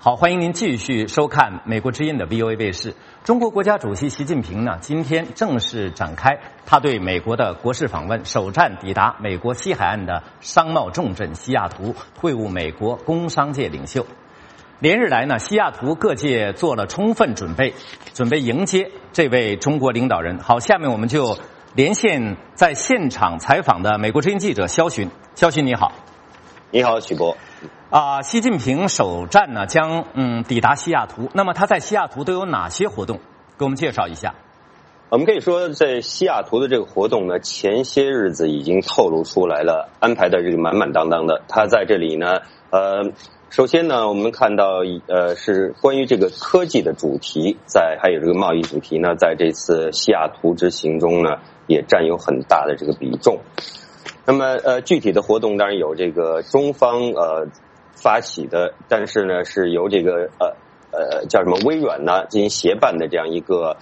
好，欢迎您继续收看美国之音的 VOA 卫视。中国国家主席习近平呢，今天正式展开他对美国的国事访问，首站抵达美国西海岸的商贸重镇西雅图，会晤美国工商界领袖。连日来呢，西雅图各界做了充分准备迎接这位中国领导人。好，下面我们就连线在现场采访的美国之音记者肖勋。肖勋你好。 你好，许博。 习近平首站呢将抵达西雅图，那么他在西雅图都有哪些活动？给我们介绍一下。 我们可以说，在西雅图的这个活动呢，前些日子已经透露出来了，安排的这个满满当当的。他在这里呢，首先呢，我们看到是关于这个科技的主题，还有这个贸易主题呢，在这次西雅图之行中呢，也占有很大的这个比重。那么具体的活动当然有这个中方发起的，但是呢是由这个叫什么微软呢进行协办的这样一个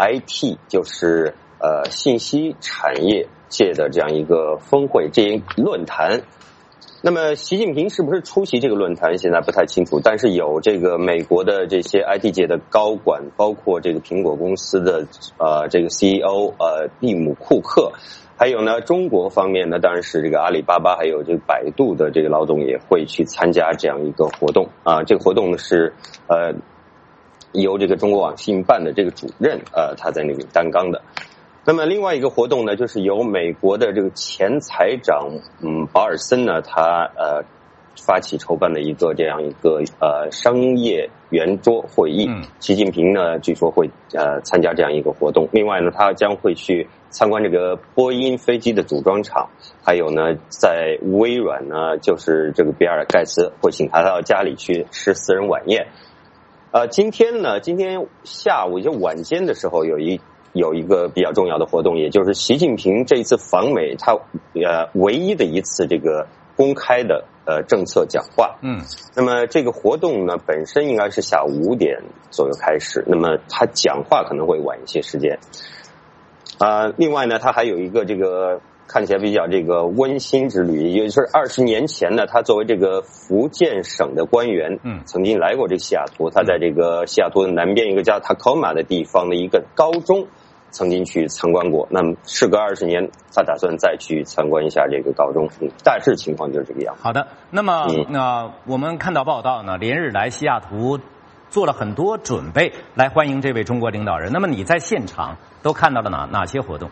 IT 就是信息产业界的这样一个峰会，这一论坛。那么习近平是不是出席这个论坛现在不太清楚，但是有这个美国的这些 IT 界的高管，包括这个苹果公司的这个 CEO 蒂姆库克，还有呢中国方面呢当然是这个阿里巴巴还有这个百度的这个老总也会去参加这样一个活动啊。这个活动是由这个中国网信办的这个主任他在那里担纲的。那么另外一个活动呢，就是由美国的这个前财长保尔森呢，他发起筹办的一个这样一个商业圆桌会议。习近平呢据说会参加这样一个活动。另外呢，他将会去参观这个波音飞机的组装厂，还有呢在微软呢，就是这个比尔盖茨会请他到家里去吃私人晚宴。今天下午就晚间的时候有一个比较重要的活动，也就是习近平这一次访美他唯一的一次这个公开的政策讲话。那么这个活动呢本身应该是下午5点左右开始，那么他讲话可能会晚一些时间。另外呢，他还有一个这个看起来比较这个温馨之旅，也就是20年前呢，他作为这个福建省的官员，曾经来过这个西雅图，他在这个西雅图的南边一个叫塔科马的地方的一个高中曾经去参观过。那么事隔20年，他打算再去参观一下这个高中。大致情况就是这个样子。 好的，那么我们看到报道呢，连日来西雅图做了很多准备来欢迎这位中国领导人。那么你在现场都看到了哪些活动？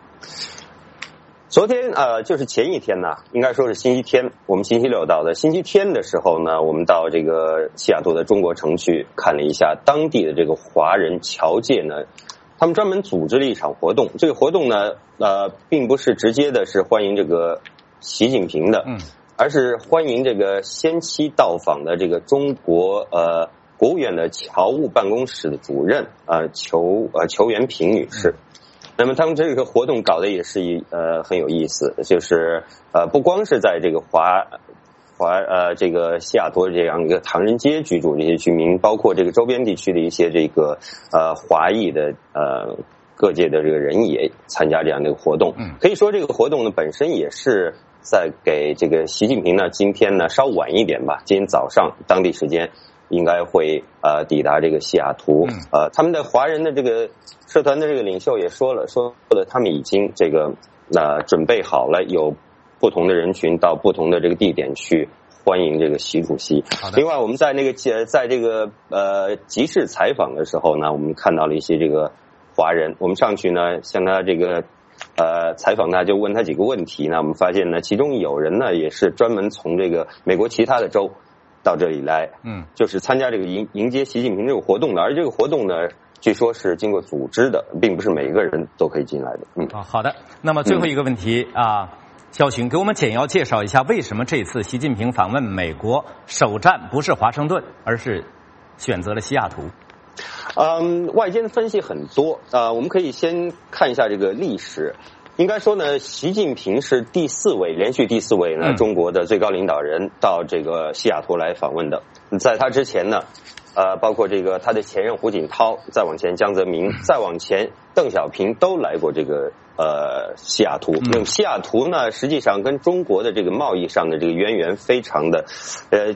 昨天就是前一天呢，应该说是星期天，我们星期六到的。星期天的时候呢，我们到这个西雅图的中国城去看了一下当地的这个华人侨界呢，他们专门组织了一场活动。这个活动呢并不是直接的是欢迎这个习近平的，而是欢迎这个先期到访的这个中国国务院的侨务办公室的主任裘元平女士。那么他们这个活动搞得也是很有意思，就是不光是在这个这个西雅图这样一个唐人街居住这些居民，包括这个周边地区的一些这个华裔的各界的这个人也参加这样的一个活动。可以说这个活动呢本身也是在给这个习近平呢今天呢稍晚一点吧，今天早上当地时间应该会抵达这个西雅图。他们的华人的这个社团的这个领袖也说了他们已经这个准备好了，有不同的人群到不同的这个地点去欢迎这个习主席。另外我们在这个集市采访的时候呢，我们看到了一些这个华人，我们上去呢向他这个采访他，就问他几个问题呢，我们发现呢其中有人呢也是专门从这个美国其他的州到这里来，就是参加这个迎接习近平这个活动的。而这个活动呢据说是经过组织的，并不是每一个人都可以进来的。 好的，那么最后一个问题肖群给我们简要介绍一下，为什么这次习近平访问美国首站不是华盛顿，而是选择了西雅图？ 外间的分析很多，我们可以先看一下这个历史。应该说呢，习近平是连续第四位呢中国的最高领导人到这个西雅图来访问的。在他之前呢包括这个他的前任胡锦涛，再往前江泽民，再往前邓小平都来过这个西雅图。那么西雅图呢实际上跟中国的这个贸易上的这个渊源非常的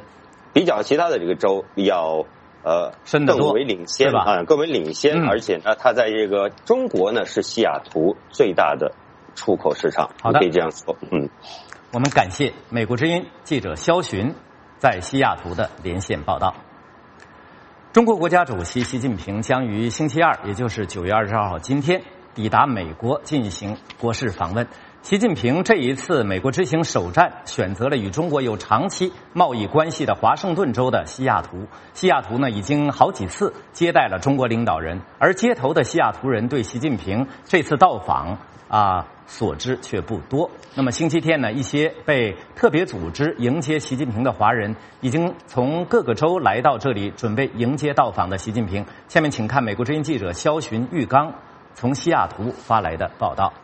比较其他的这个州要更为领先啊，更为领先，而且呢，它在这个中国呢是西雅图最大的出口市场， 好的， 可以这样说。 我们感谢美国之音记者肖寻在西雅图的连线报道。中国国家主席习近平将于星期二，也就是9月22号今天抵达美国进行国事访问。习近平这一次美国之行首站选择了与中国有长期贸易关系的华盛顿州的西雅图。西雅图呢已经好几次接待了中国领导人，而街头的西雅图人对习近平这次到访所知却不多。那么星期天呢，一些被特别组织迎接习近平的华人已经从各个州来到这里，准备迎接到访的习近平。下面请看美国之音记者肖寻、玉刚从西雅图发来的报道。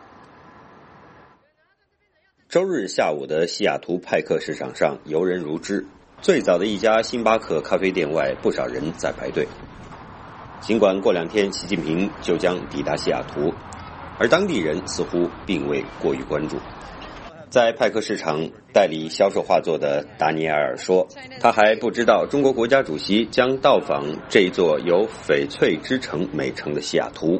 周日下午的西雅图派克市场上游人如织，最早的一家星巴克咖啡店外不少人在排队。尽管过2天习近平就将抵达西雅图，而当地人似乎并未过于关注。在派克市场代理销售画作的达尼埃尔说，他还不知道中国国家主席将到访这一座由翡翠之城美称的西雅图。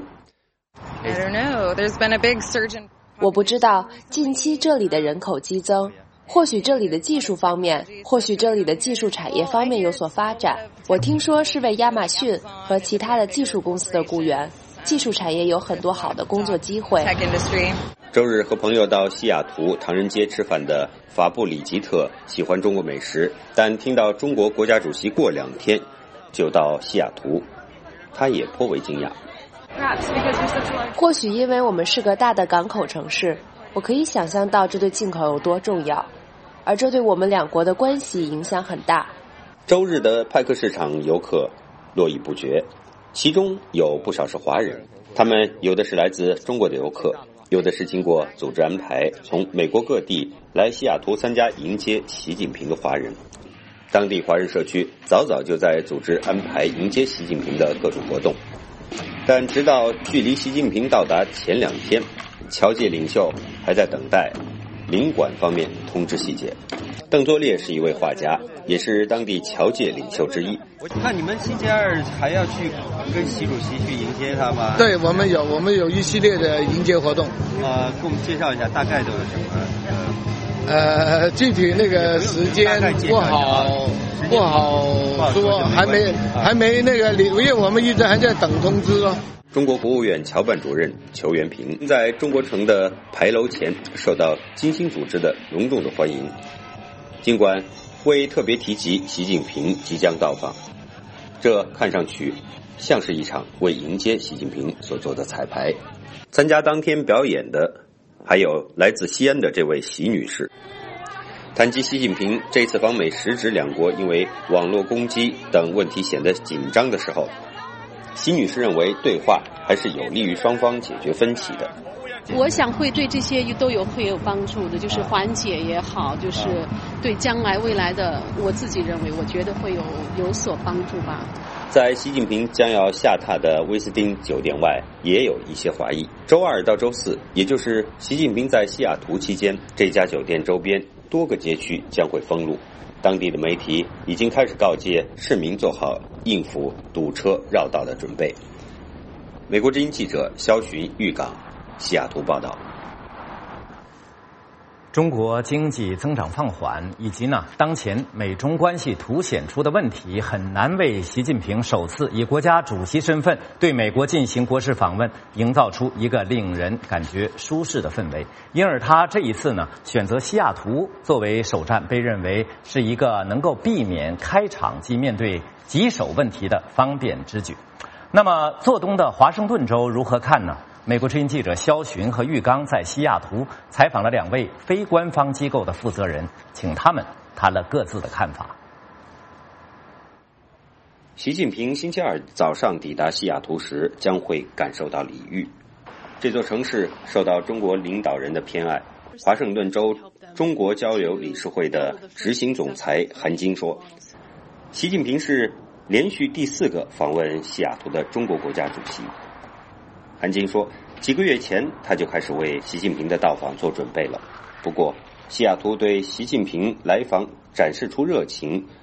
我不知道近期这里的人口激增，或许这里的技术方面，或许这里的技术产业方面有所发展。我听说是为亚马逊和其他的技术公司的雇员，技术产业有很多好的工作机会。 周日和朋友到西雅图唐人街吃饭的法布里吉特喜欢中国美食，但听到中国国家主席过2天就到西雅图，他也颇为惊讶。 或许因为我们是个大的港口城市，我可以想象到这对进口有多重要，而这对我们两国的关系影响很大。 周日的派克市场游客络绎不绝，其中有不少是华人，他们有的是来自中国的游客，有的是经过组织安排从美国各地来西雅图参加迎接习近平的华人。当地华人社区早早就在组织安排迎接习近平的各种活动，但直到距离习近平到达前2天，侨界领袖还在等待领馆方面通知细节。邓作烈是一位画家，也是当地侨界领袖之一。 我看你们星期二还要去跟习主席去迎接他吗？ 对，我们有一系列的迎接活动。 给我们介绍一下大概都有什么？ 具体那个时间不好说，还没那个，因为我们一直还在等通知哦。 中国国务院侨办主任裘元平在中国城的牌楼前受到精心组织的隆重的欢迎，尽管未特别提及习近平即将到访，这看上去像是一场为迎接习近平所做的彩排。参加当天表演的还有来自西安的这位习女士。谈及习近平这次访美时值两国因为网络攻击等问题显得紧张的时候，习女士认为对话还是有利于双方解决分歧的。 我想会对这些会有帮助的，就是缓解也好，就是对将来未来的，我自己认为我觉得会有所帮助吧。 在习近平将要下榻的威斯汀酒店外也有一些怀疑。周2到周4，也就是习近平在西雅图期间，这家酒店周边多个街区将会封路，当地的媒体已经开始告诫市民做好应付堵车绕道的准备。美国之音记者肖寻豫港西雅图报道。 中国经济增长放缓，以及当前美中关系凸显出的问题，很难为习近平首次以国家主席身份对美国进行国事访问营造出一个令人感觉舒适的氛围。因而他这一次选择西雅图作为首站，被认为是一个能够避免开场即面对棘手问题的方便之举。那么做东的华盛顿州如何看呢？美国之音记者肖寻和豫刚在西雅图采访了2位非官方机构的负责人，请他们谈了各自的看法。 习近平星期2早上抵达西雅图时，将会感受到礼遇。这座城市受到中国领导人的偏爱。华盛顿州中国交流理事会的执行总裁韩晶说，习近平是连续第4个访问西雅图的中国国家主席。韩晶说，几个月前他就开始为习近平的到访做准备了。不过，西雅图对习近平来访展示出热情，同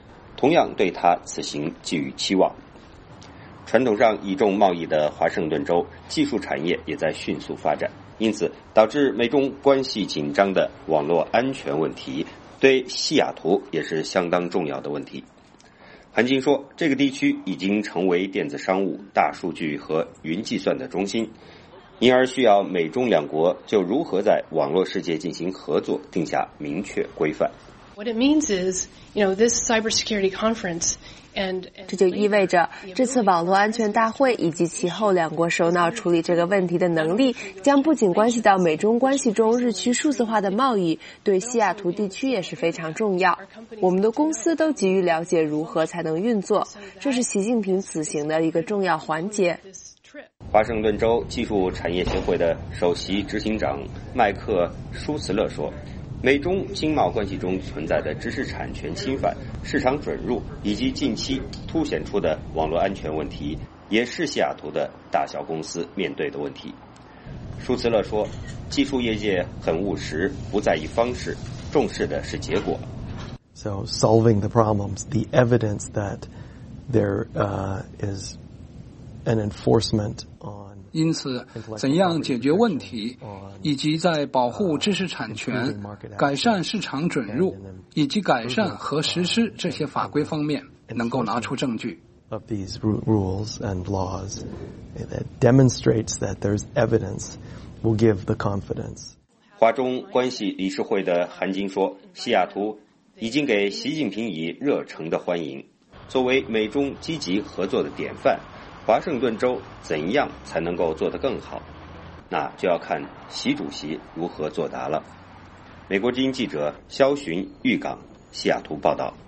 同样对他此行寄予期望。传统上倚重贸易的华盛顿州技术产业也在迅速发展，因此导致美中关系紧张的网络安全问题对西雅图也是相当重要的问题。韩金说，这个地区已经成为电子商务、大数据和云计算的中心，因而需要美中两国就如何在网络世界进行合作定下明确规范。 What it means is, this cybersecurity conference and 这就意味着这次网络安全大会以及其后两国首脑处理这个问题的能力，将不仅关系到美中关系中日趋数字化的贸易，对西雅图地区也是非常重要。我们的公司都急于了解如何才能运作，这是习近平此行的一个重要环节。 华盛顿州技术产业协会的首席执行长麦克舒茨勒说，美中经贸关系中存在的知识产权侵犯、市场准入以及近期凸显出的网络安全问题，也是西雅图的大小公司面对的问题。舒茨勒说，技术业界很务实，不在意方式，重视的是结果。 So solving the problems, the evidence that there is an enforcement on 因此，怎样解决问题，以及在保护知识产权、改善市场准入以及改善和实施这些法规方面，能够拿出证据。 of these rules and laws that demonstrates that there's evidence will give the confidence. 华中关系理事会的韩金说，西雅图已经给习近平以热诚的欢迎，作为美中积极合作的典范。华盛顿州怎样才能够做得更好？那就要看习主席如何作答了。美国之音记者肖寻豫港西雅图报道。